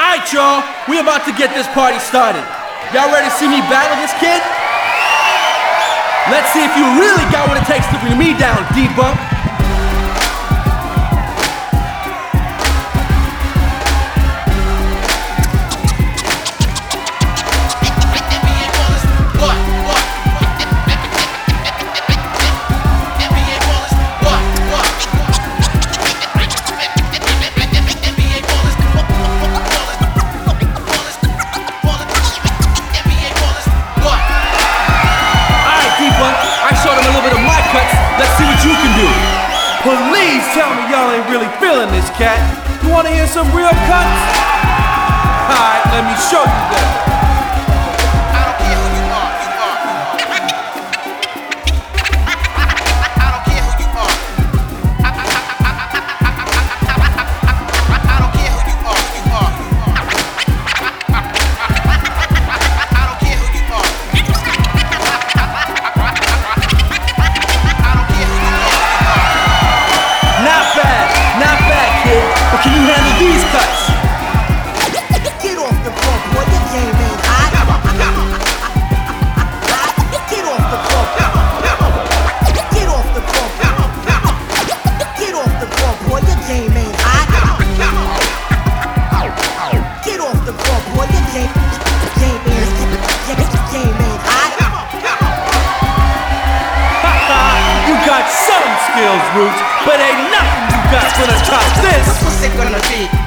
Alright, y'all, we about to get this party started. Y'all ready to see me battle this kid? Let's see if you really got what it takes to bring me down, D-Bunk. Let's see what you can do. Please tell me y'all ain't really feeling this, cat. You wanna hear some real cuts? Alright, let me show you that. I don't care who you are, you are. I don't care who you are. I don't care who you are, you are. I don't care who you are. Not bad, kid. But can you handle these cuts? Get off the floor, boy. Your game ain't hot. Get off the floor. Get off the floor. Get off the floor, boy. Your game ain't hot. Get off the floor, boy. Your game ain't hot. You got some skills, Roots, but ain't nothing you got gonna top this. What's it gonna be?